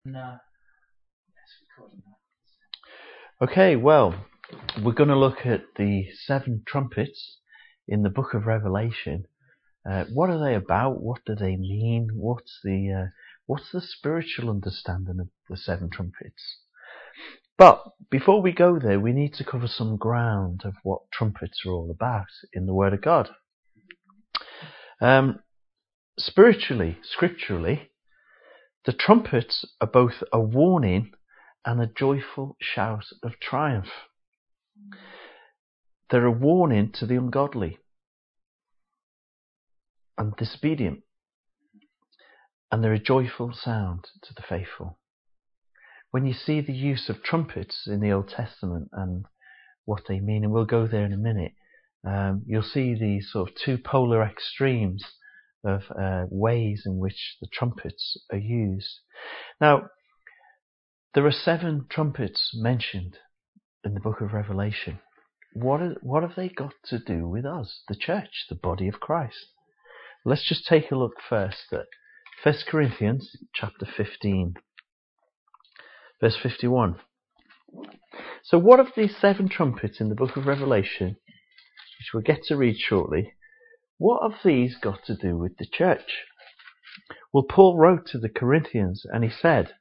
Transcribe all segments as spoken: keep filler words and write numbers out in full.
No. Okay, well, we're going to look at the seven trumpets in the book of Revelation. Uh, what are they about? What do they mean? What's the uh, what's the spiritual understanding of the seven trumpets? But before we go there, we need to cover some ground of what trumpets are all about in the Word of God. Um, spiritually, scripturally, the trumpets are both a warning and a joyful shout of triumph. They're a warning to the ungodly and disobedient, and they're a joyful sound to the faithful. When you see the use of trumpets in the Old Testament and what they mean, and we'll go there in a minute, um, you'll see these sort of two polar extremes of uh, ways in which the trumpets are used. Now, there are seven trumpets mentioned in the book of Revelation. What are, what have they got to do with us, the church, the body of Christ? Let's just take a look first at First Corinthians chapter fifteen, verse fifty-one. So what of these seven trumpets in the book of Revelation, which we'll get to read shortly, what have these got to do with the church? Well, Paul wrote to the Corinthians and he said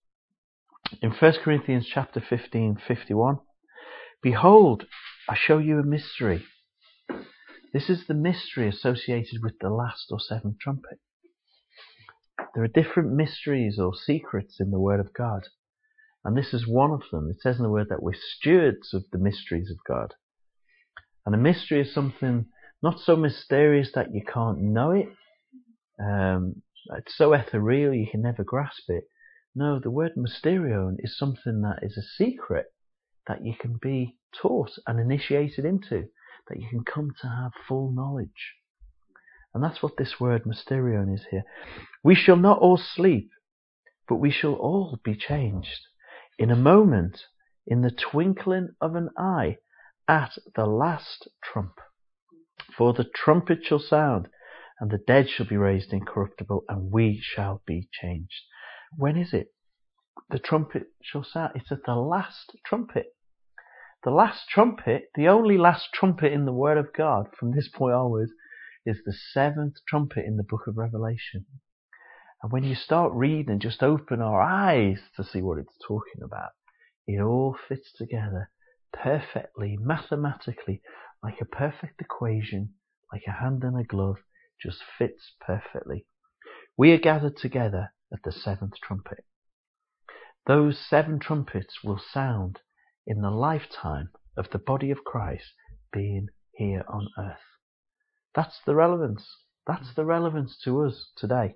in First Corinthians chapter fifteen, fifty-one, "Behold, I show you a mystery." This is the mystery associated with the last or seventh trumpet. There are different mysteries or secrets in the Word of God, and this is one of them. It says in the Word that we're stewards of the mysteries of God. And a mystery is something not so mysterious that you can't know it. Um, it's so ethereal you can never grasp it. No, the word mysterion is something that is a secret that you can be taught and initiated into, that you can come to have full knowledge. And that's what this word mysterion is here. We shall not all sleep, but we shall all be changed in a moment, in the twinkling of an eye, at the last trump. For the trumpet shall sound, and the dead shall be raised incorruptible, and we shall be changed. When is it? The trumpet shall sound. It's at the last trumpet. The last trumpet, the only last trumpet in the Word of God from this point onwards, is the seventh trumpet in the book of Revelation. And when you start reading and just open our eyes to see what it's talking about, it all fits together perfectly, mathematically, like a perfect equation, like a hand in a glove, just fits perfectly. We are gathered together at the seventh trumpet. Those seven trumpets will sound in the lifetime of the body of Christ being here on earth. That's the relevance. That's the relevance to us today.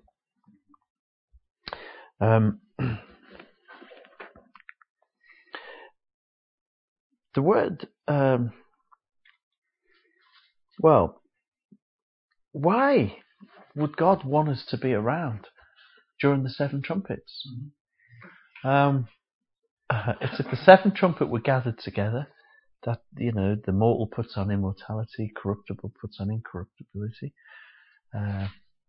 Um, the word, um, well, why would God want us to be around during the seven trumpets? Um, uh, it's at the seventh trumpet we're gathered together that, you know, the mortal puts on immortality, corruptible puts on incorruptibility. Uh,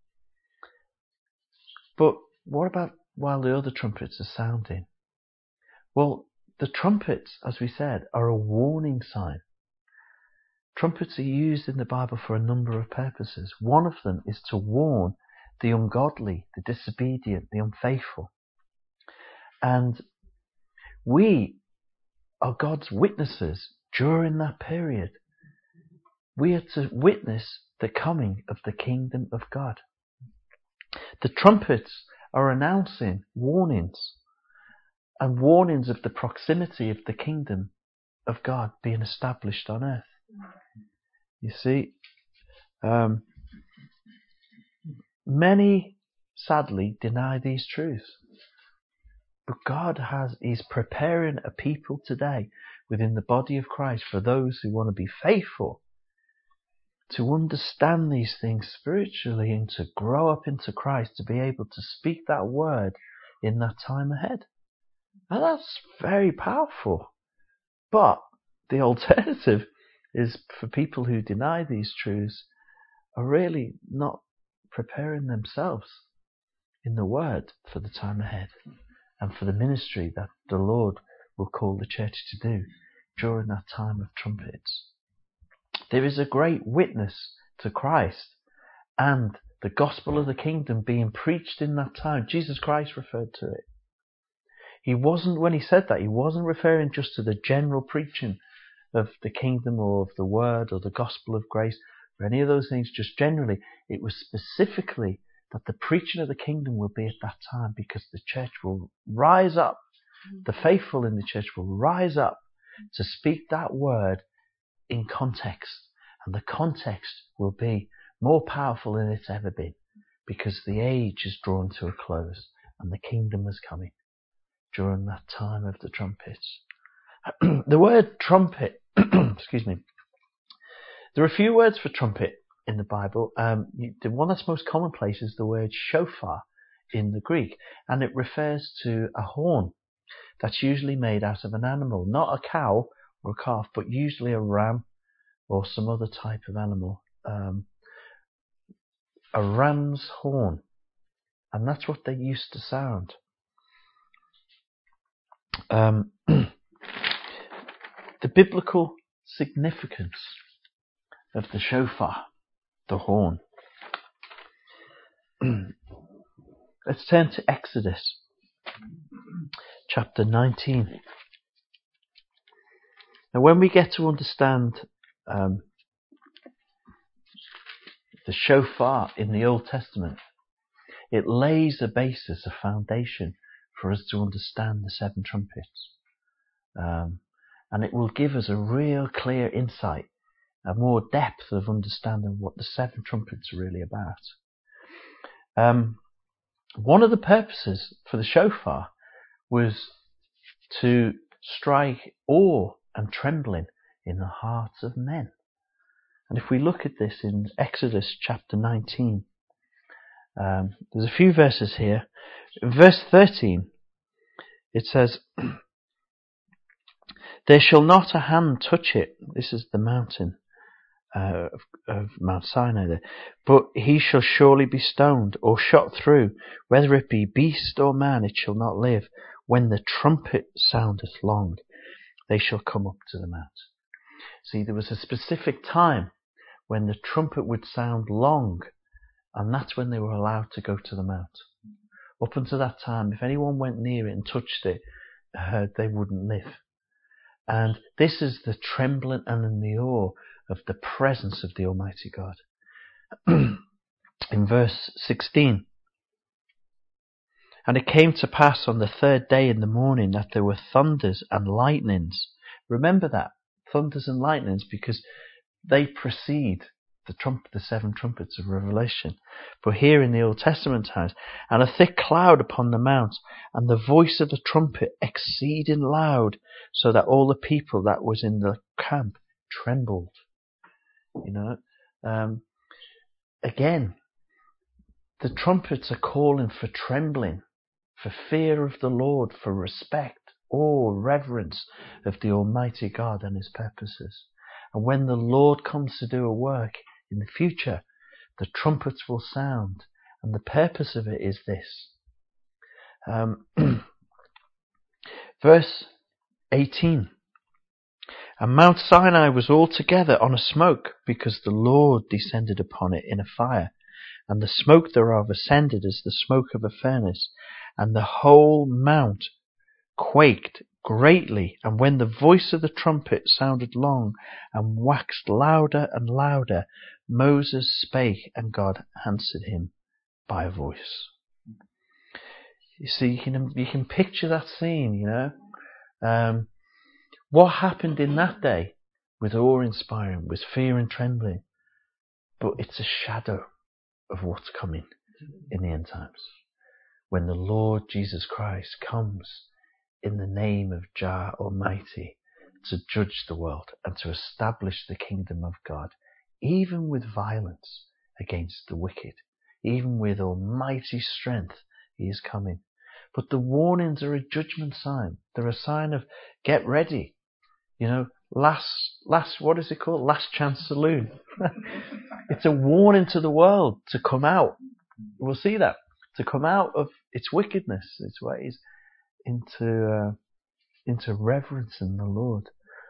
but what about while the other trumpets are sounding? Well, the trumpets, as we said, are a warning sign. Trumpets are used in the Bible for a number of purposes. One of them is to warn the ungodly, the disobedient, the unfaithful. And we are God's witnesses during that period. We are to witness the coming of the kingdom of God. The trumpets are announcing warnings, and warnings of the proximity of the kingdom of God being established on earth. You see, um, many sadly deny these truths. But God has is preparing a people today within the body of Christ for those who want to be faithful, to understand these things spiritually and to grow up into Christ, to be able to speak that word in that time ahead. And that's very powerful. But the alternative is for people who deny these truths are really not preparing themselves in the word for the time ahead. and for the ministry that the Lord will call the church to do during that time of trumpets. There is a great witness to Christ and the gospel of the kingdom being preached in that time. Jesus Christ referred to it. He wasn't, when he said that, he wasn't referring just to the general preaching of the kingdom or of the word or the gospel of grace or any of those things, just generally. It was specifically that the preaching of the kingdom will be at that time, because the church will rise up. The faithful in the church will rise up to speak that word in context. And the context will be more powerful than it's ever been, because the age is drawn to a close and the kingdom is coming during that time of the trumpets. The word trumpet, excuse me, there are a few words for trumpet in the Bible. Um, the one that's most commonplace is the word shofar in the Greek, and it refers to a horn that's usually made out of an animal, not a cow or a calf, but usually a ram or some other type of animal. Um, a ram's horn, and that's what they used to sound. Um, the biblical significance of the shofar, the horn. Let's turn to Exodus chapter nineteen. Now, when we get to understand um, the shofar in the Old Testament, it lays a basis, a foundation for us to understand the seven trumpets. Um, and it will give us a real clear insight, a more depth of understanding what the seven trumpets are really about. Um, one of the purposes for the shofar was to strike awe and trembling in the hearts of men. And if we look at this in Exodus chapter nineteen, um, there's a few verses here. In verse thirteen, it says, "There shall not a hand touch it." This is the mountain uh, of, of Mount Sinai there. "But he shall surely be stoned or shot through, whether it be beast or man, it shall not live. When the trumpet soundeth long, they shall come up to the mount." See, there was a specific time when the trumpet would sound long, and that's when they were allowed to go to the mount. Up until that time, if anyone went near it and touched it, uh, they wouldn't live. And this is the trembling and the awe of the presence of the Almighty God. In verse sixteen, "And it came to pass on the third day in the morning that there were thunders and lightnings." Remember that, thunders and lightnings, because they precede the trump, the seven trumpets of Revelation. But here in the Old Testament times, "and a thick cloud upon the mount, and the voice of the trumpet exceeding loud, so that all the people that was in the camp trembled." You know, um, again, the trumpets are calling for trembling, for fear of the Lord, for respect, awe, reverence of the Almighty God and His purposes. And when the Lord comes to do a work in the future, the trumpets will sound, and the purpose of it is this. Um, verse eighteen, "And Mount Sinai was altogether on a smoke, because the Lord descended upon it in a fire, and the smoke thereof ascended as the smoke of a furnace, and the whole mount quaked greatly. And when the voice of the trumpet sounded long, and waxed louder and louder, Moses spake, and God answered him by a voice." You see, you can, you can picture that scene, you know. Um, what happened in that day was awe-inspiring, was fear and trembling. But it's a shadow of what's coming in the end times, when the Lord Jesus Christ comes in the name of Jah Almighty to judge the world and to establish the kingdom of God, even with violence against the wicked, even with almighty strength. He is coming. But the warnings are a judgment sign. They're a sign of get ready. You know, last, last, what is it called? Last chance saloon. It's a warning to the world to come out. We'll see that. To come out of its wickedness, its ways. into uh, into reverencing the Lord.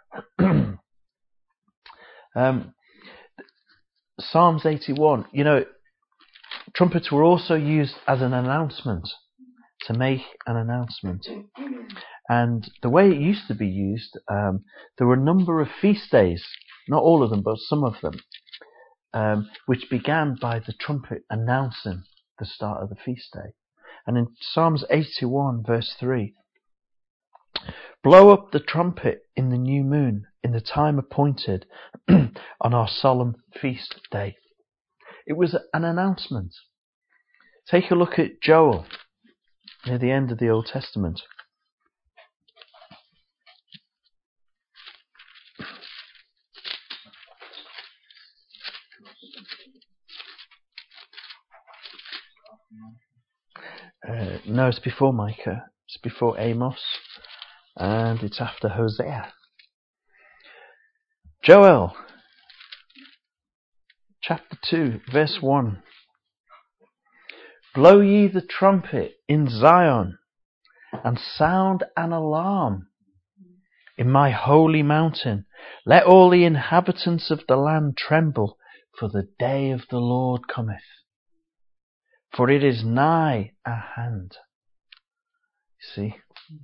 um, Psalms eighty-one. You know, trumpets were also used as an announcement, to make an announcement. And the way it used to be used, um, there were a number of feast days, not all of them, but some of them, um, which began by the trumpet announcing the start of the feast day. And in Psalms eighty-one, verse three, blow up the trumpet in the new moon, in the time appointed, on our solemn feast day. It was an announcement. Take a look at Joel, near the end of the Old Testament. Uh, no, it's before Micah. It's before Amos. And it's after Hosea. Joel, chapter two, verse one. Blow ye the trumpet in Zion, and sound an alarm in my holy mountain. Let all the inhabitants of the land tremble, for the day of the Lord cometh. For it is nigh at hand. See?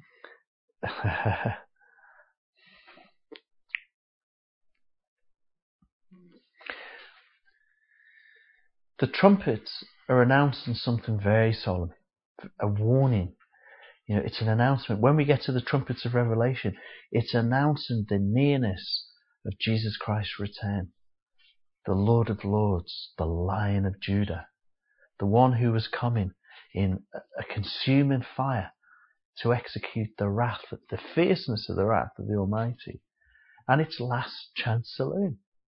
The trumpets are announcing something very solemn, a warning. You know, it's an announcement. When we get to the trumpets of Revelation, it's announcing the nearness of Jesus Christ's return. The Lord of Lords, the Lion of Judah, the one who was coming in a consuming fire to execute the wrath, the fierceness of the wrath of the Almighty, and its last chance saloon.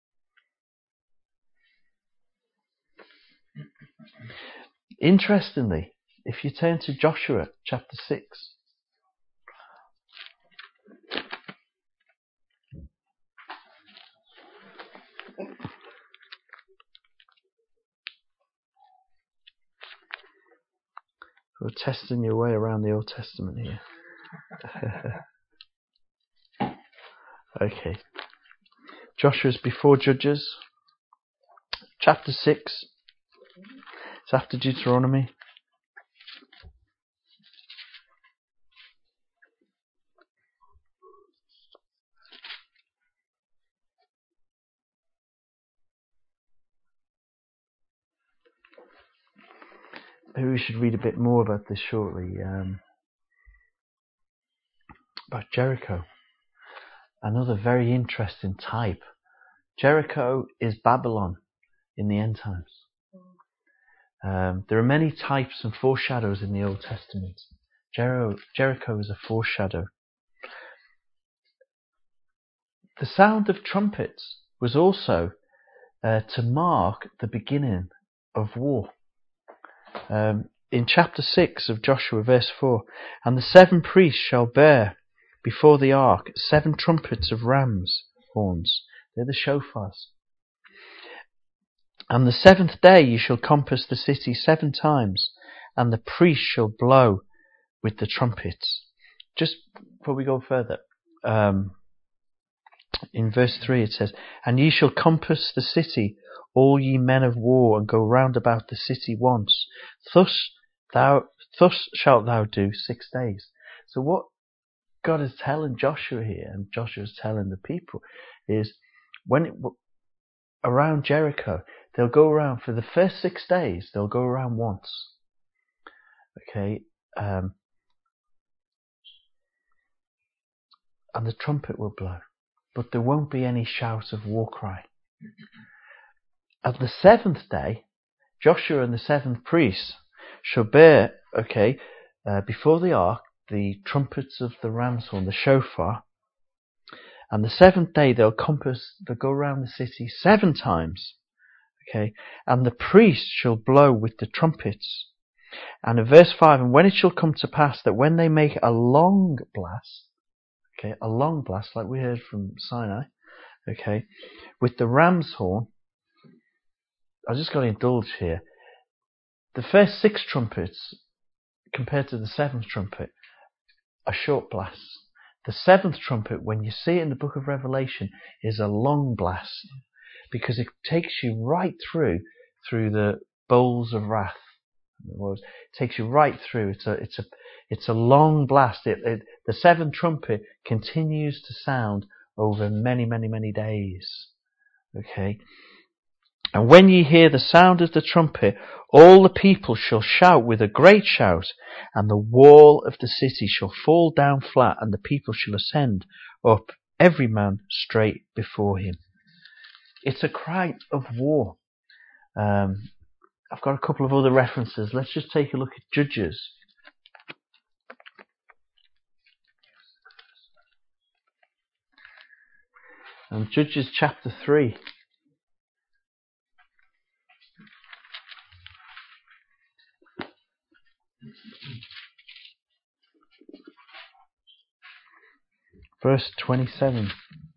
Interestingly, if you turn to Joshua chapter six, we're testing your way around the Old Testament here. Okay. Joshua's before Judges, chapter six. It's after Deuteronomy. Maybe we should read a bit more about this shortly. Um, about Jericho. Another very interesting type. Jericho is Babylon in the end times. Um, there are many types and foreshadows in the Old Testament. Jericho, Jericho is a foreshadow. The sound of trumpets was also uh, to mark the beginning of war. Um, in chapter six of Joshua, verse four, and the seven priests shall bear before the ark seven trumpets of ram's horns. They're the shofars. And the seventh day you shall compass the city seven times, and the priest shall blow with the trumpets. Just before we go further, um, in verse three it says, and ye shall compass the city, all ye men of war, and go round about the city once. Thus thou, thus shalt thou do six days. So what God is telling Joshua here, and Joshua is telling the people, is when it, around Jericho, they'll go around for the first six days. They'll go around once. Okay, um, and the trumpet will blow, but there won't be any shout of war cry. At the seventh day, Joshua and the seventh priests shall bear, okay, uh, before the ark, the trumpets of the ram's horn, the shofar. And the seventh day they'll compass, they'll go around the city seven times. Okay, and the priest shall blow with the trumpets. And in verse five, and when it shall come to pass that when they make a long blast, okay, a long blast like we heard from Sinai, okay, with the ram's horn, I just got to indulge here. The first six trumpets compared to the seventh trumpet, a short blast. The seventh trumpet, when you see it in the book of Revelation, is a long blast, because it takes you right through, through the bowls of wrath. It takes you right through. It's a, it's a, it's a long blast. It, it, the seventh trumpet continues to sound over many, many, many days. Okay. And when ye hear the sound of the trumpet, all the people shall shout with a great shout, and the wall of the city shall fall down flat, and the people shall ascend up, every man straight before him. It's a cry of war. Um, I've got a couple of other references. Let's just take a look at Judges. And Judges chapter three. Verse twenty-seven.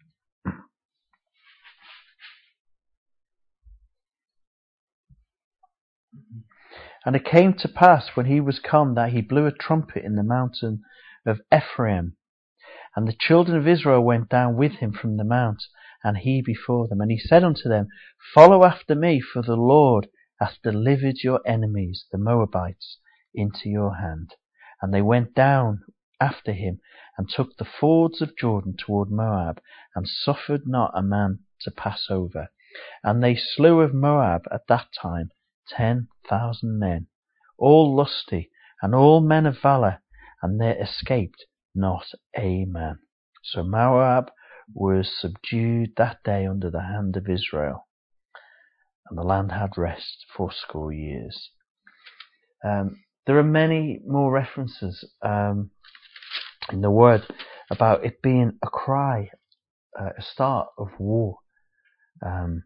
And it came to pass when he was come that he blew a trumpet in the mountain of Ephraim. And the children of Israel went down with him from the mount, and he before them. And he said unto them, Follow after me, for the Lord hath delivered your enemies, the Moabites, into your hand. And they went down after him, and took the fords of Jordan toward Moab, and suffered not a man to pass over. And they slew of Moab at that time ten thousand men, all lusty, and all men of valour, and there escaped not a man. So Moab was subdued that day under the hand of Israel, and the land had rest fourscore years. Um, there are many more references um, in the word about it being a cry, uh, a start of war. Um,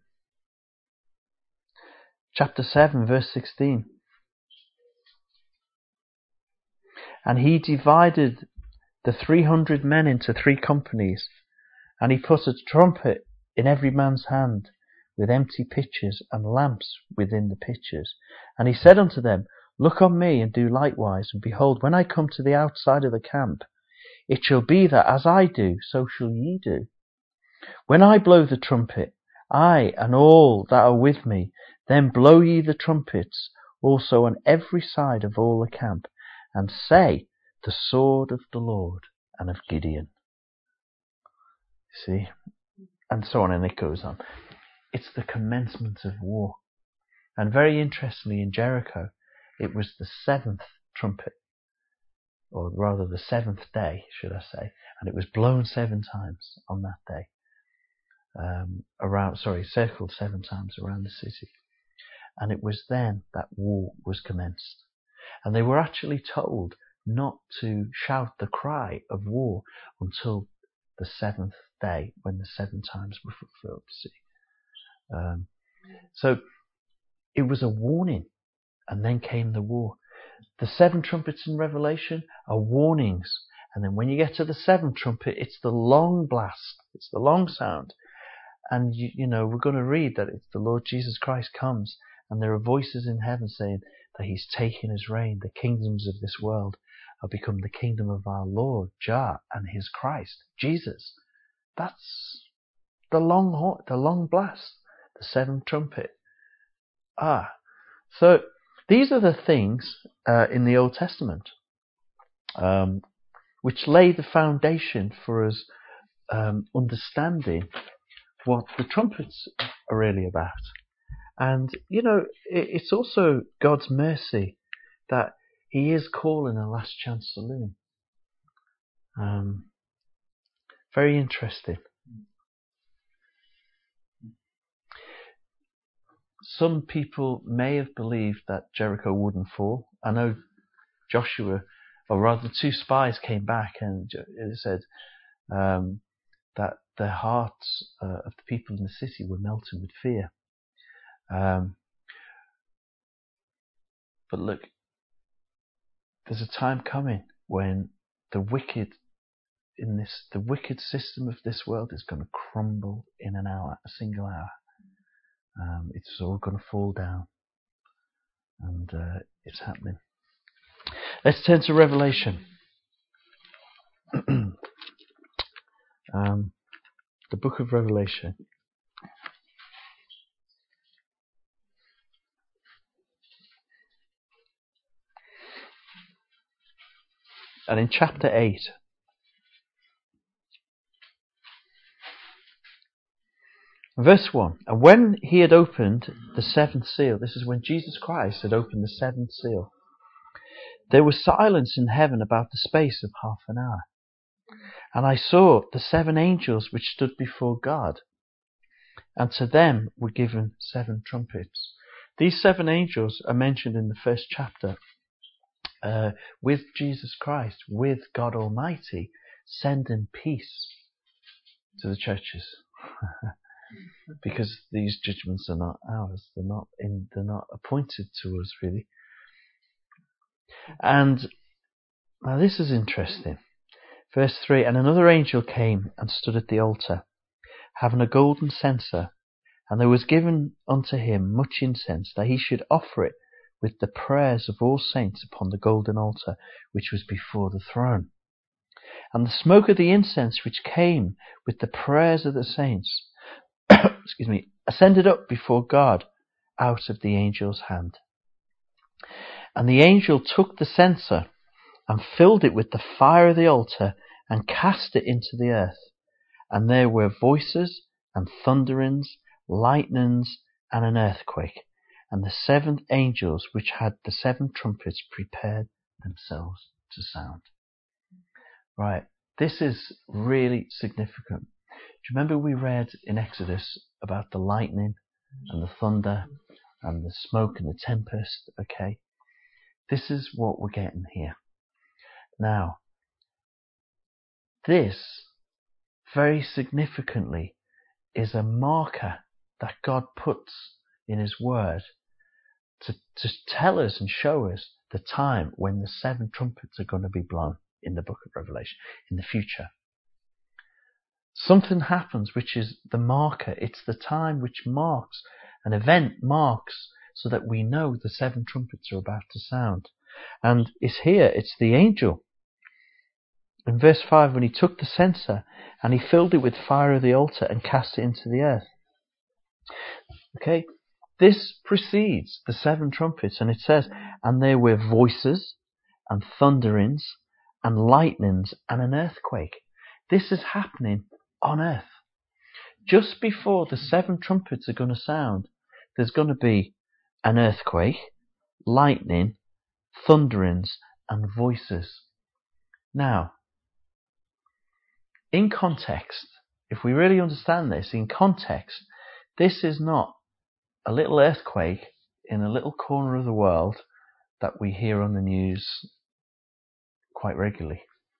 chapter seven, verse sixteen. And he divided the three hundred men into three companies, and he put a trumpet in every man's hand, with empty pitchers and lamps within the pitchers. And he said unto them, Look on me, and do likewise. And behold, when I come to the outside of the camp, it shall be that as I do, so shall ye do. When I blow the trumpet, I and all that are with me, then blow ye the trumpets also on every side of all the camp, and say, The sword of the Lord and of Gideon. See? And so on, and it goes on. It's the commencement of war. And very interestingly, in Jericho, it was the seventh trumpet, or rather the seventh day, should I say, and it was blown seven times on that day. Um, around, sorry, circled seven times around the city. And it was then that war was commenced. And they were actually told not to shout the cry of war until the seventh day, when the seven times were fulfilled. See, um, so it was a warning, and then came the war. The seven trumpets in Revelation are warnings, and then when you get to the seventh trumpet, it's the long blast, it's the long sound, and you, you know we're going to read that it's the Lord Jesus Christ comes, and there are voices in heaven saying that He's taken His reign. The kingdoms of this world have become the kingdom of our Lord Jah and His Christ Jesus. That's the long horn, the long blast, the seventh trumpet. Ah, so these are the things uh, in the Old Testament um, which lay the foundation for us um, understanding what the trumpets are really about. And, you know, it, it's also God's mercy that He is calling a last chance saloon. Um, very interesting. Some people may have believed that Jericho wouldn't fall. I know Joshua, or rather two spies came back and it said um, that the hearts uh, of the people in the city were melting with fear. Um, but look, there's a time coming when the wicked in this, the wicked system of this world is going to crumble in an hour, a single hour. Um, it's all going to fall down, and uh, it's happening. Let's turn to Revelation. Um, the book of Revelation. And in chapter eight, verse one, and when he had opened the seventh seal, this is when Jesus Christ had opened the seventh seal, there was silence in heaven about the space of half an hour. And I saw the seven angels which stood before God, and to them were given seven trumpets. These seven angels are mentioned in the first chapter uh, with Jesus Christ, with God Almighty, sending peace to the churches. Because these judgments are not ours. They're not in, they're not appointed to us, really. And now this is interesting. Verse three, and another angel came and stood at the altar, having a golden censer, and there was given unto him much incense, that he should offer it with the prayers of all saints upon the golden altar, which was before the throne. And the smoke of the incense which came with the prayers of the saints, excuse me, ascended up before God out of the angel's hand. And the angel took the censer and filled it with the fire of the altar and cast it into the earth. And there were voices and thunderings, lightnings, and an earthquake. And the seven angels which had the seven trumpets prepared themselves to sound. Right, this is really significant. Do you remember we read in Exodus about the lightning and the thunder and the smoke and the tempest? Okay, this is what we're getting here. Now, this, very significantly, is a marker that God puts in His Word to, to tell us and show us the time when the seven trumpets are going to be blown in the book of Revelation, in the future. Something happens which is the marker. It's the time which marks, an event marks, so that we know the seven trumpets are about to sound. And it's here, it's the angel. In verse five, when he took the censer and he filled it with fire of the altar and cast it into the earth. Okay, this precedes the seven trumpets, and it says, and there were voices and thunderings and lightnings and an earthquake. This is happening on earth. Just before the seven trumpets are going to sound, there's going to be an earthquake, lightning, thunderings, and voices. Now, in context, if we really understand this, in context, this is not a little earthquake in a little corner of the world that we hear on the news quite regularly.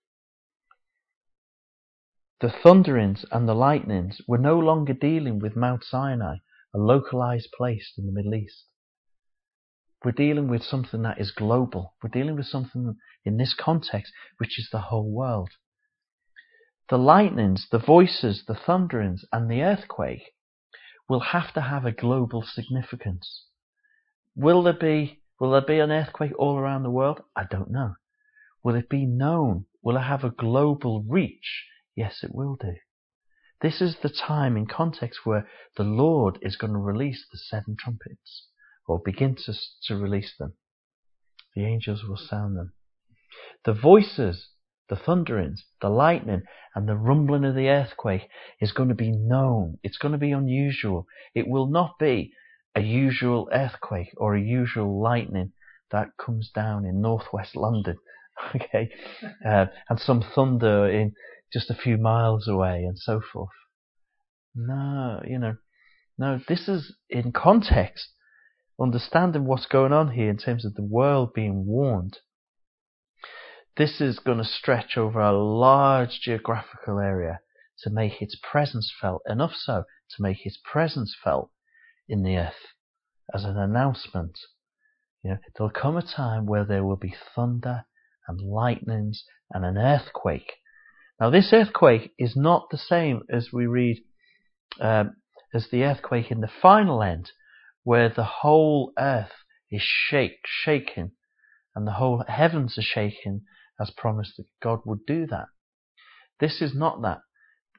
The thunderings and the lightnings were no longer dealing with Mount Sinai, a localized place in the Middle East. We're dealing with something that is global. We're dealing with something in this context which is the whole world. The lightnings, the voices, the thunderings, and the earthquake will have to have a global significance. Will there be, will there be an earthquake all around the world? I don't know. Will it be known? Will it have a global reach? Yes, it will do. This is the time in context where the Lord is going to release the seven trumpets, or begin to, to release them. The angels will sound them. The voices, the thunderings, the lightning, and the rumbling of the earthquake is going to be known. It's going to be unusual. It will not be a usual earthquake or a usual lightning that comes down in northwest London, okay, uh, and some thunder in just a few miles away and so forth. No, you know, no, this is in context, understanding what's going on here in terms of the world being warned. This is going to stretch over a large geographical area to make its presence felt, enough so to make its presence felt in the earth as an announcement. You know, there'll come a time where there will be thunder and lightnings and an earthquake. Now, this earthquake is not the same as we read um, as the earthquake in the final end, where the whole earth is shake, shaken, and the whole heavens are shaken, as promised that God would do that. This is not that.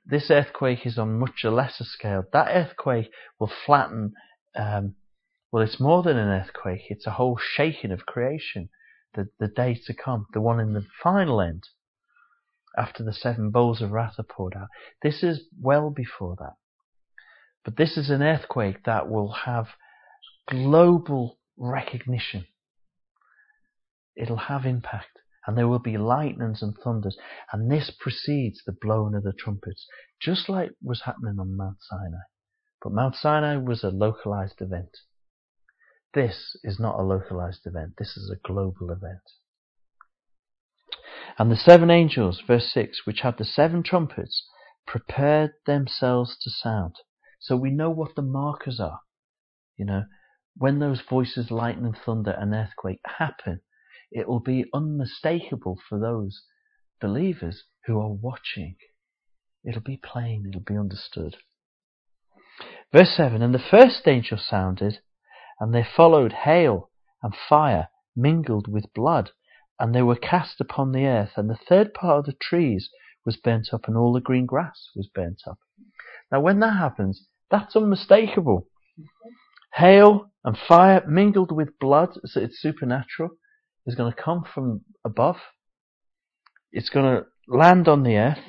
this earthquake is on much a lesser scale. That earthquake will flatten, um, well, it's more than an earthquake. It's a whole shaking of creation. The, the day to come, the one in the final end, after the seven bowls of wrath are poured out. This is well before that. But this is an earthquake that will have global recognition. It'll have impact. And there will be lightnings and thunders. And this precedes the blowing of the trumpets, just like was happening on Mount Sinai. But Mount Sinai was a localized event. This is not a localized event. This is a global event. And the seven angels, verse six, which had the seven trumpets, prepared themselves to sound. So we know what the markers are. You know, when those voices, lightning, thunder, and earthquake happen, it will be unmistakable for those believers who are watching. It'll be plain, it'll be understood. Verse seven, and the first angel sounded, and there followed hail and fire mingled with blood, and they were cast upon the earth, and the third part of the trees was burnt up, and all the green grass was burnt up. Now when that happens, that's unmistakable. Hail and fire mingled with blood, so it's supernatural. It's going to come from above. It's going to land on the earth.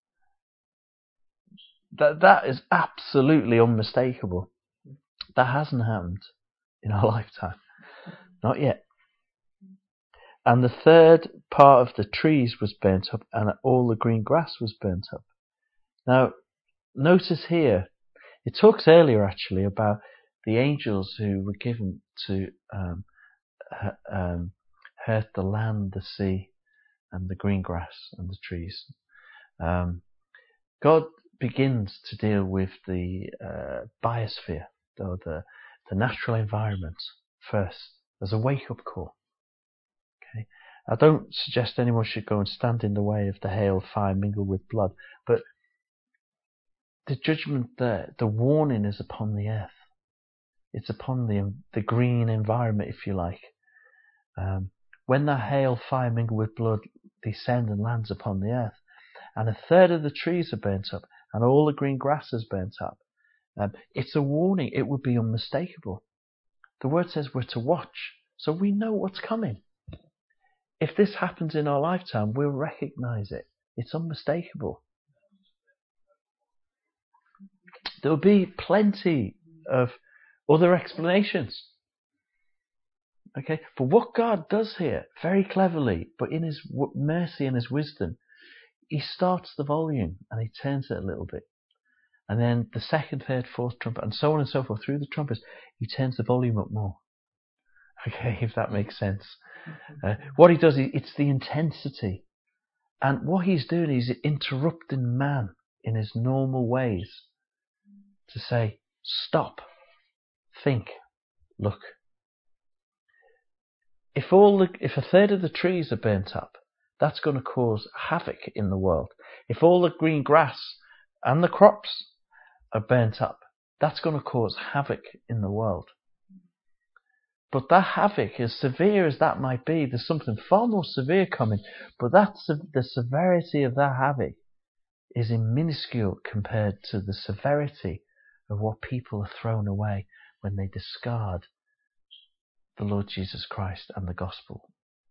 That that is absolutely unmistakable. That hasn't happened in our lifetime. Not yet. And the third part of the trees was burnt up, and all the green grass was burnt up. Now, notice here, it talks earlier actually about the angels who were given to um, um, hurt the land, the sea, and the green grass and the trees. Um, God begins to deal with the uh, biosphere, or the, the natural environment, first, as a wake-up call. Okay, I don't suggest anyone should go and stand in the way of the hail, fire, mingled with blood, but the judgment there, the warning is upon the earth. It's upon the the green environment, if you like. Um, when the hail, fire, mingled with blood descend and lands upon the earth, and a third of the trees are burnt up, and all the green grass is burnt up, um, it's a warning. It would be unmistakable. The word says we're to watch, so we know what's coming. If this happens in our lifetime, we'll recognize it. It's unmistakable. There'll be plenty of other explanations. Okay, but what God does here, very cleverly, but in His w- mercy and His wisdom, He starts the volume and He turns it a little bit. And then the second, third, fourth trumpet, and so on and so forth, through the trumpets, He turns the volume up more. Okay, if that makes sense. Uh, what He does, it's the intensity. And what He's doing is interrupting man in his normal ways to say, stop, think, look. If all the, if a third of the trees are burnt up, that's going to cause havoc in the world. If all the green grass and the crops are burnt up, that's going to cause havoc in the world. But that havoc, as severe as that might be, there's something far more severe coming. But that's the severity of that havoc is minuscule compared to the severity of what people are thrown away when they discard the Lord Jesus Christ and the gospel.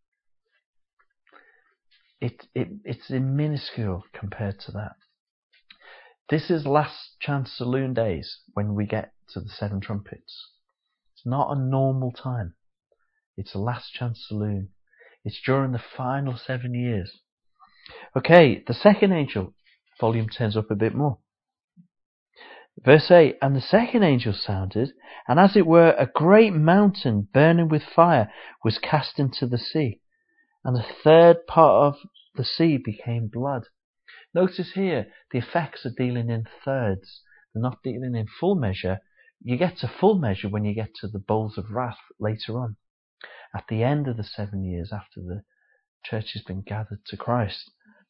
It, it, it's minuscule compared to that. This is last chance saloon days when we get to the seven trumpets. It's not a normal time. It's a last chance saloon. It's during the final seven years. Okay, the second angel, volume turns up a bit more. Verse eight, and the second angel sounded, and as it were, a great mountain burning with fire was cast into the sea, and the third part of the sea became blood. Notice here, the effects are dealing in thirds. They're not dealing in full measure. You get to full measure when you get to the bowls of wrath later on, at the end of the seven years after the church has been gathered to Christ.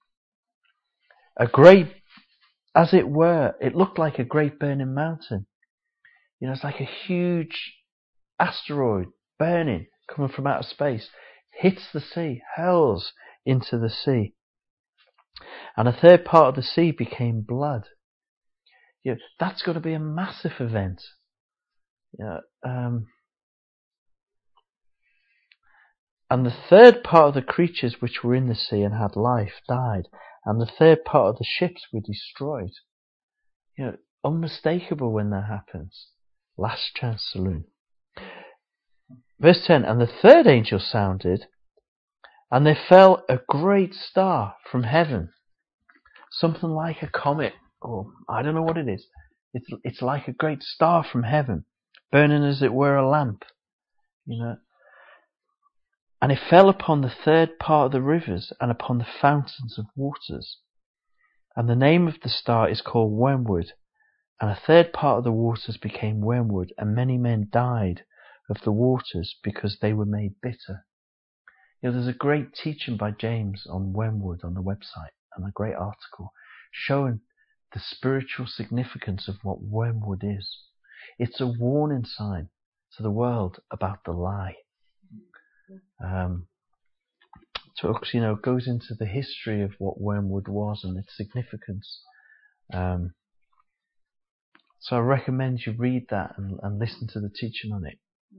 A great, as it were, it looked like a great burning mountain. You know, it's like a huge asteroid burning, coming from outer space, hits the sea, hurls into the sea. And a third part of the sea became blood. You know, that's got to be a massive event. You know, um, and the third part of the creatures which were in the sea and had life died, and the third part of the ships were destroyed. You know, unmistakable when that happens. Last chance saloon. Verse ten, and the third angel sounded, and there fell a great star from heaven, something like a comet, or I don't know what it is. It's it's like a great star from heaven, burning as it were a lamp, you know. And it fell upon the third part of the rivers and upon the fountains of waters. And the name of the star is called Wormwood. And a third part of the waters became wormwood, and many men died of the waters because they were made bitter. You know, there's a great teaching by James on wormwood on the website, and a great article showing the spiritual significance of what wormwood is. It's a warning sign to the world about the lie. Um, talks, you know, goes into the history of what wormwood was and its significance. Um, so I recommend you read that and, and listen to the teaching on it.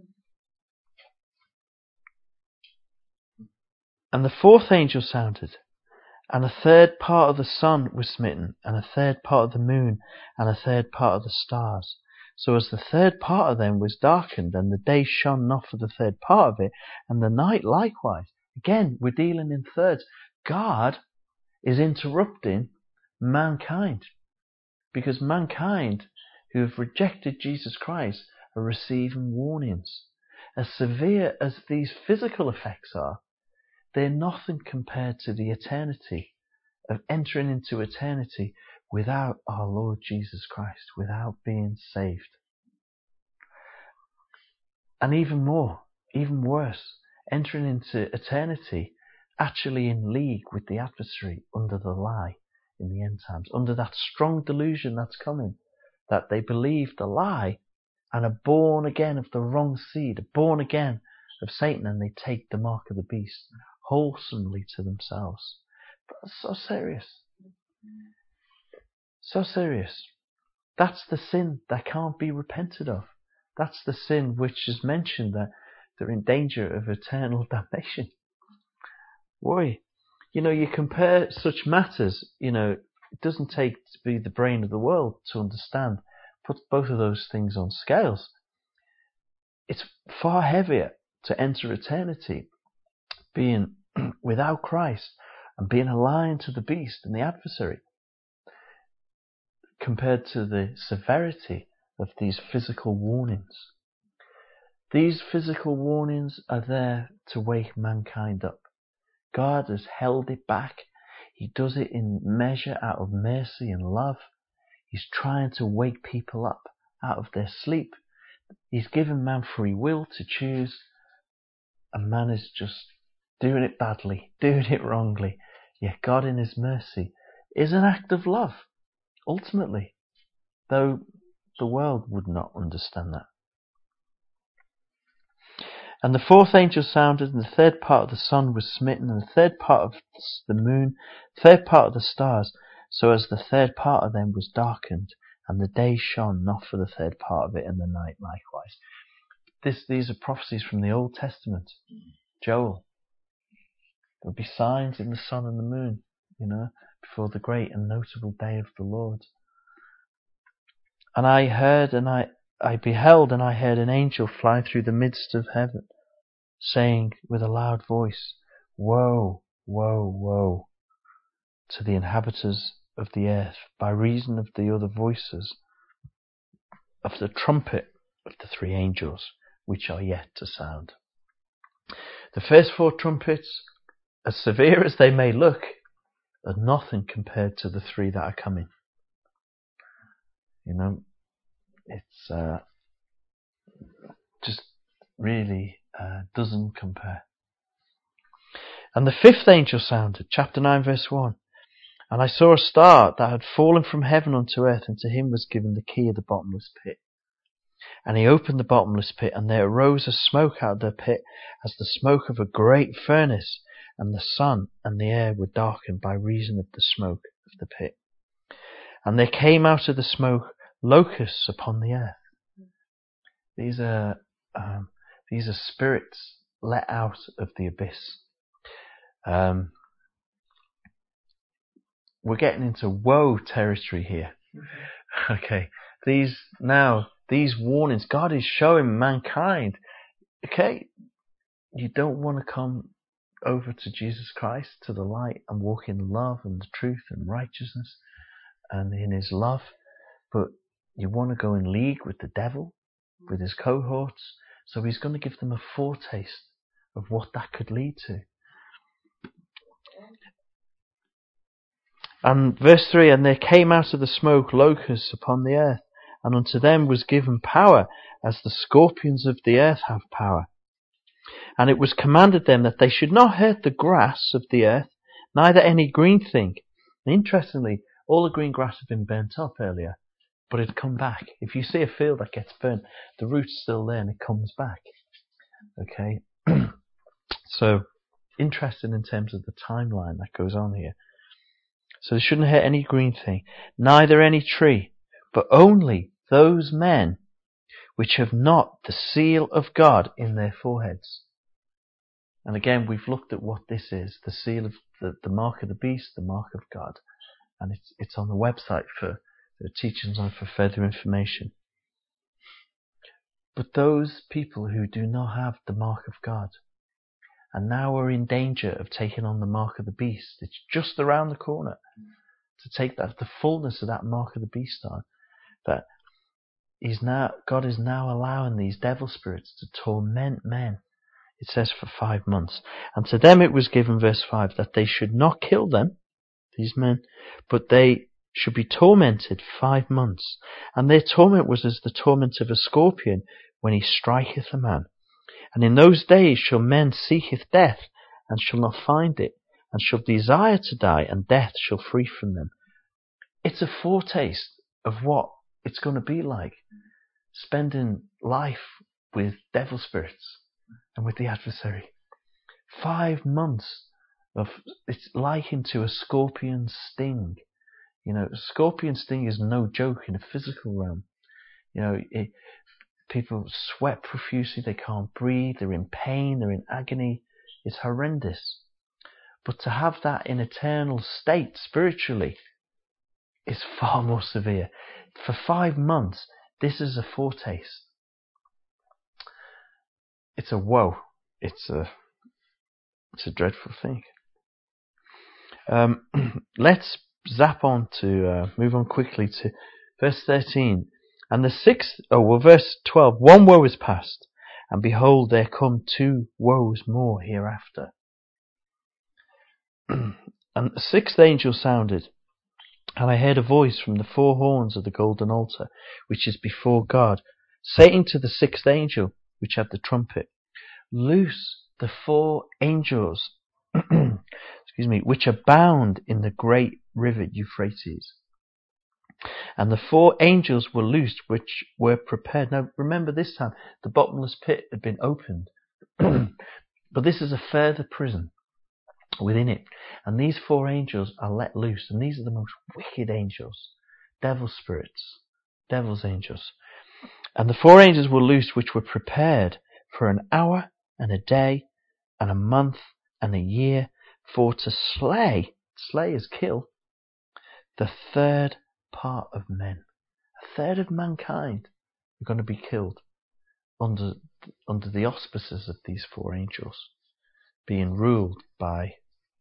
And the fourth angel sounded, and a third part of the sun was smitten, and a third part of the moon, and a third part of the stars. So as the third part of them was darkened, and the day shone not for the third part of it, and the night likewise. Again, we're dealing in thirds. God is interrupting mankind, because mankind who have rejected Jesus Christ are receiving warnings. As severe as these physical effects are, they're nothing compared to the eternity of entering into eternity without our Lord Jesus Christ, without being saved. And even more, even worse, entering into eternity actually in league with the adversary under the lie in the end times, under that strong delusion that's coming, that they believe the lie and are born again of the wrong seed, are born again of Satan, and they take the mark of the beast wholesomely to themselves. But it's so serious. So serious. That's the sin that can't be repented of. That's the sin which is mentioned that they're in danger of eternal damnation. Why? You know, you compare such matters, you know, it doesn't take to be the brain of the world to understand. Put both of those things on scales. It's far heavier to enter eternity being without Christ and being aligned to the beast and the adversary, compared to the severity of these physical warnings. These physical warnings are there to wake mankind up. God has held it back. He does it in measure out of mercy and love. He's trying to wake people up out of their sleep. He's given man free will to choose, and man is just doing it badly, doing it wrongly. Yet God in his mercy is an act of love, ultimately, though the world would not understand that. And the fourth angel sounded, and the third part of the sun was smitten, and the third part of the moon, third part of the stars, so as the third part of them was darkened, and the day shone not for the third part of it, and the night likewise. This, these are prophecies from the Old Testament. Joel. There'll be signs in the sun and the moon, you know, before the great and notable day of the Lord. And I heard, and I, I beheld, and I heard an angel fly through the midst of heaven, saying with a loud voice, Woe, woe, woe to the inhabitants of the earth, by reason of the other voices of the trumpet of the three angels, which are yet to sound. The first four trumpets, as severe as they may look, are nothing compared to the three that are coming. You know, it's uh, just really uh, doesn't compare. And the fifth angel sounded, chapter nine, verse one. And I saw a star that had fallen from heaven unto earth, and to him was given the key of the bottomless pit. And he opened the bottomless pit, and there arose a smoke out of the pit, as the smoke of a great furnace, and the sun and the air were darkened by reason of the smoke of the pit. And there came out of the smoke locusts upon the earth. These are um, these are spirits let out of the abyss. Um, we're getting into woe territory here. Okay, these now these warnings God is showing mankind. Okay, you don't want to come over to Jesus Christ, to the light, and walk in love and the truth and righteousness and in His love, but you want to go in league with the devil, with his cohorts. So He's going to give them a foretaste of what that could lead to. And verse three, and there came out of the smoke locusts upon the earth, and unto them was given power, as the scorpions of the earth have power. And it was commanded them that they should not hurt the grass of the earth, neither any green thing. And interestingly, all the green grass had been burnt up earlier, but it had come back. If you see a field that gets burnt, the root's still there and it comes back. Okay? So, interesting in terms of the timeline that goes on here. So they shouldn't hurt any green thing, neither any tree, but only those men which have not the seal of God in their foreheads. And again, we've looked at what this is, the seal of the, the mark of the beast, the mark of God. And it's it's on the website for the teachings on for further information. But those people who do not have the mark of God and now are in danger of taking on the mark of the beast, it's just around the corner to take that the fullness of that mark of the beast on. That He's now God is now allowing these devil spirits to torment men. It says for five months. And to them it was given, verse five, that they should not kill them, these men, but they should be tormented five months. And their torment was as the torment of a scorpion when he striketh a man. And in those days shall men seeketh death, and shall not find it, and shall desire to die, and death shall free from them. It's a foretaste of what it's going to be like, spending life with devil spirits and with the adversary. Five months of, it's likened to a scorpion sting. You know, a scorpion sting is no joke in a physical realm. You know, it, people sweat profusely, they can't breathe, they're in pain, they're in agony. It's horrendous. But to have that in eternal state spiritually is far more severe. For five months, this is a foretaste. It's a woe. It's a it's a dreadful thing. Um, let's zap on to uh, move on quickly to verse thirteen. And the sixth, oh well, verse twelve. One woe is past, and behold, there come two woes more hereafter. And the sixth angel sounded, and I heard a voice from the four horns of the golden altar, which is before God, saying to the sixth angel, which had the trumpet, loose the four angels, excuse me, which are bound in the great river Euphrates. And the four angels were loosed, which were prepared. Now remember, this time the bottomless pit had been opened, but this is a further prison within it. And these four angels are let loose, and these are the most wicked angels, devil spirits, devil's angels. And the four angels were loosed, which were prepared for an hour and a day and a month and a year, for to slay, slay is kill, the third part of men. A third of mankind are going to be killed under under the auspices of these four angels, being ruled by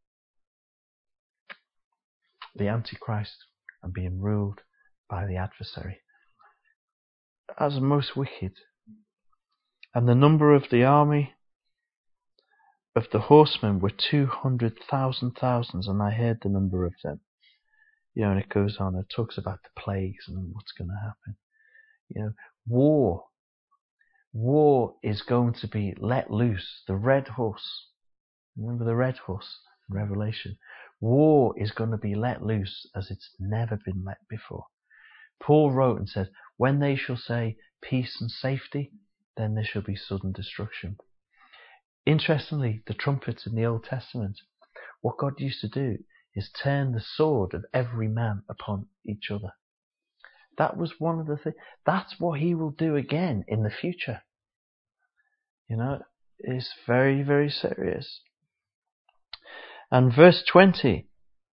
the Antichrist and being ruled by the adversary as most wicked. And the number of the army of the horsemen were two hundred thousand thousands, and I heard the number of them. You know, and it goes on, it talks about the plagues and what's going to happen. You know, war, war is going to be let loose. The red horse, remember the red horse in Revelation? War is going to be let loose as it's never been let before. Paul wrote and said, when they shall say peace and safety, then there shall be sudden destruction. Interestingly, the trumpets in the Old Testament, what God used to do is turn the sword of every man upon each other. That was one of the things. That's what he will do again in the future. You know, it's very, very serious. And verse twenty,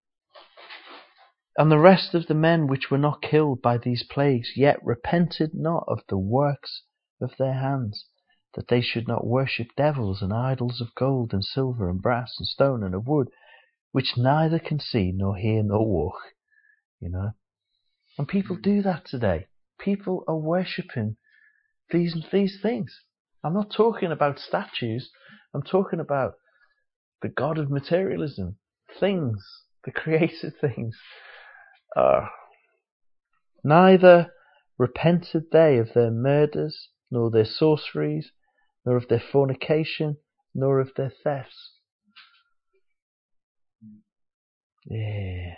and the rest of the men which were not killed by these plagues yet repented not of the works of their hands, that they should not worship devils and idols of gold and silver and brass and stone and of wood, which neither can see nor hear nor walk. You know, and people do that today. People are worshipping these these things. I'm not talking about statues. I'm talking about the God of materialism, things, the created things. Uh, neither repented they of their murders, nor their sorceries, nor of their fornication, nor of their thefts. Yeah.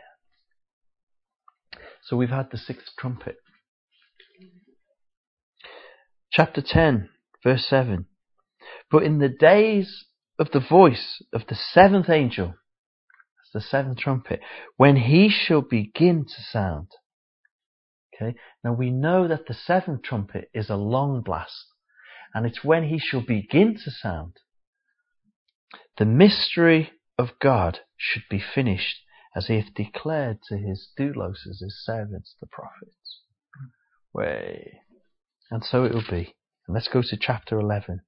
So we've had the sixth trumpet. Chapter ten, verse seven. But in the days of the voice of the seventh angel, the seventh trumpet, when he shall begin to sound. Okay, now we know that the seventh trumpet is a long blast, and it's when he shall begin to sound. The mystery of God should be finished, as he hath declared to his doulos, his servants, the prophets. Way. And so it will be. And let's go to chapter eleven.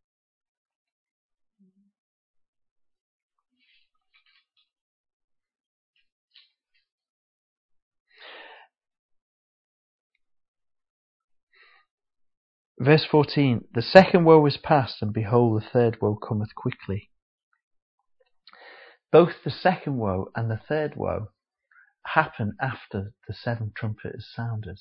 Verse fourteen, the second woe is past, and behold, the third woe cometh quickly. Both the second woe and the third woe happen after the seventh trumpet is sounded.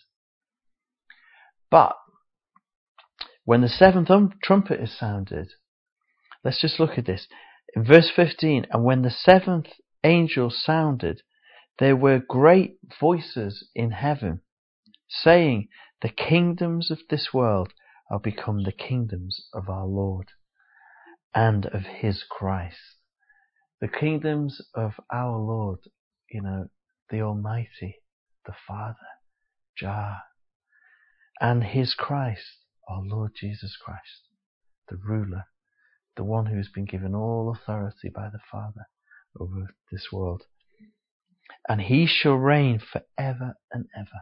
But when the seventh trumpet is sounded, let's just look at this. In verse fifteen, and when the seventh angel sounded, there were great voices in heaven, saying, the kingdoms of this world are become the kingdoms of our Lord and of his Christ. The kingdoms of our Lord, you know, the Almighty, the Father, Jah, and his Christ, our Lord Jesus Christ, the ruler, the one who has been given all authority by the Father over this world. And he shall reign forever and ever.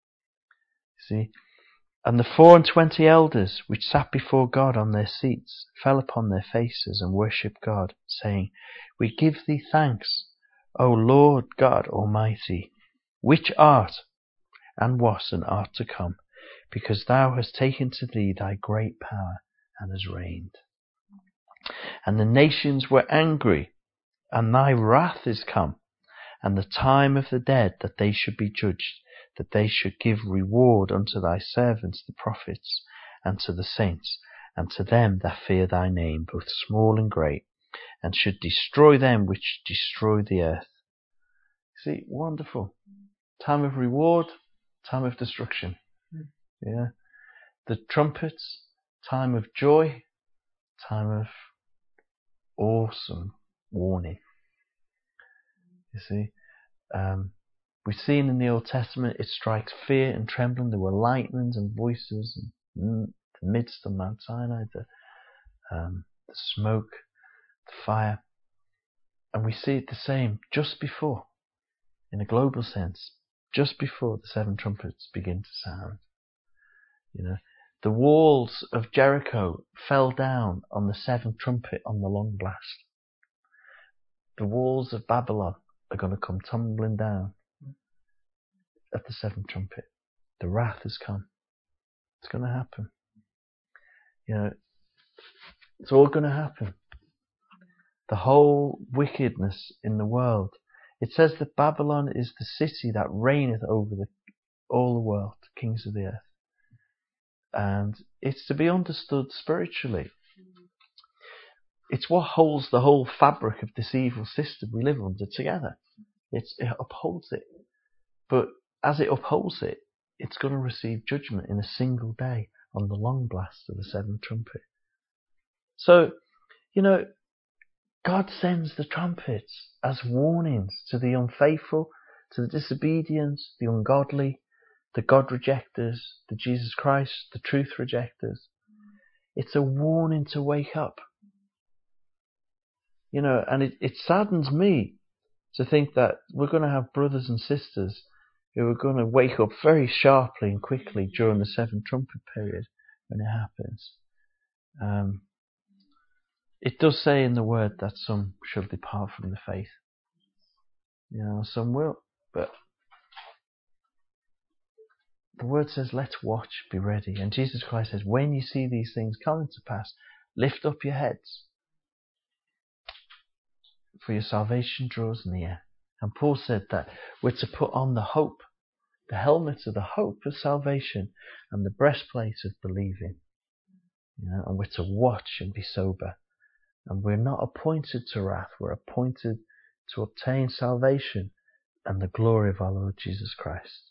See? And the four and twenty elders which sat before God on their seats fell upon their faces and worshipped God, saying, we give thee thanks, O Lord God Almighty, which art, and was, and art to come, because thou hast taken to thee thy great power, and hast reigned. And the nations were angry, and thy wrath is come, and the time of the dead, that they should be judged, that they should give reward unto thy servants the prophets, and to the saints, and to them that fear thy name, both small and great, and should destroy them which destroy the earth. See, wonderful. Time of reward, time of destruction. Yeah. The trumpets, time of joy, time of awesome warning. You see, um, we've seen in the Old Testament it strikes fear and trembling. There were lightnings and voices in the midst of Mount Sinai, the, um, the smoke, the fire. And we see it the same just before, in a global sense, just before the seven trumpets begin to sound. You know, the walls of Jericho fell down on the seventh trumpet on the long blast. The walls of Babylon are going to come tumbling down at the seventh trumpet. The wrath has come. It's going to happen. You know, it's all going to happen. The whole wickedness in the world. It says that Babylon is the city that reigneth over the, all the world, kings of the earth. And it's to be understood spiritually. It's what holds the whole fabric of this evil system we live under together. It's, it upholds it. But as it upholds it, it's going to receive judgment in a single day on the long blast of the seventh trumpet. So, You know, God sends the trumpets as warnings to the unfaithful, to the disobedient, the ungodly, the God rejectors, the Jesus Christ, the truth rejectors. It's a warning to wake up. You know, and it, it saddens me to think that we're going to have brothers and sisters who are going to wake up very sharply and quickly during the seventh trumpet period when it happens. Um, it does say in the word that some shall depart from the faith. You know, some will, but the word says, let's watch, be ready. And Jesus Christ says, when you see these things coming to pass, lift up your heads, for your salvation draws near. And Paul said that we're to put on the hope, the helmet of the hope of salvation, and the breastplate of believing. You know, and we're to watch and be sober. And we're not appointed to wrath, we're appointed to obtain salvation and the glory of our Lord Jesus Christ.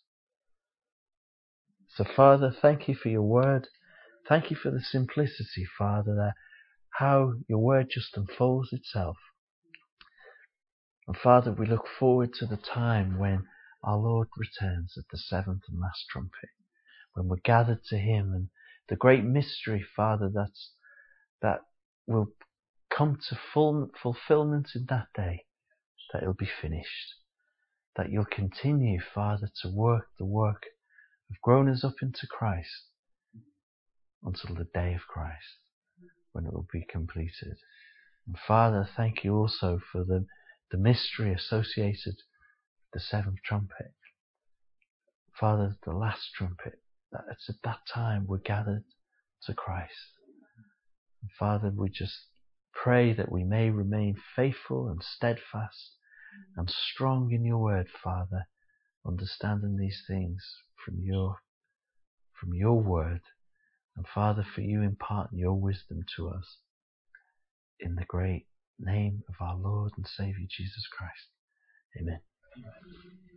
So Father, thank you for your word. Thank you for the simplicity, Father, that how your word just unfolds itself. And Father, we look forward to the time when our Lord returns at the seventh and last trumpet, when we're gathered to him, and the great mystery, Father, that's, that will come to full fulfillment in that day, that it'll be finished, that you'll continue, Father, to work the work of growing us up into Christ until the day of Christ, when it will be completed. And Father, thank you also for the, the mystery associated with the seventh trumpet. Father, the last trumpet, that it's at that time we're gathered to Christ. And Father, we just pray that we may remain faithful and steadfast and strong in your word, Father, understanding these things from your from your word. And Father, for you imparting your wisdom to us, in the great name of our Lord and Saviour Jesus Christ. Amen.